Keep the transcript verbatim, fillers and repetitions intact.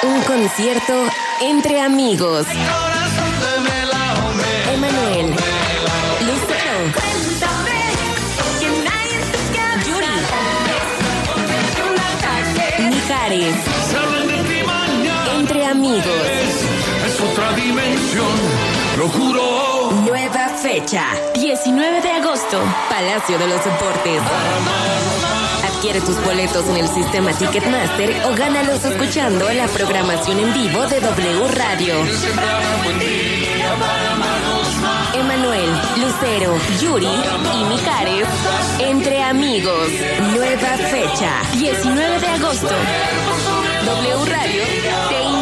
Un concierto entre amigos. Emanuel, Lucero, Yuri, Mijares. Entre amigos. Es otra dimensión, lo juro. Nueva fecha. diecinueve de agosto. Palacio de los Deportes. Adquiere tus boletos en el sistema Ticketmaster o gánalos escuchando la programación en vivo de W Radio. Emanuel, Lucero, Yuri y Mijares. Entre amigos. Nueva fecha. diecinueve de agosto. W Radio te invita.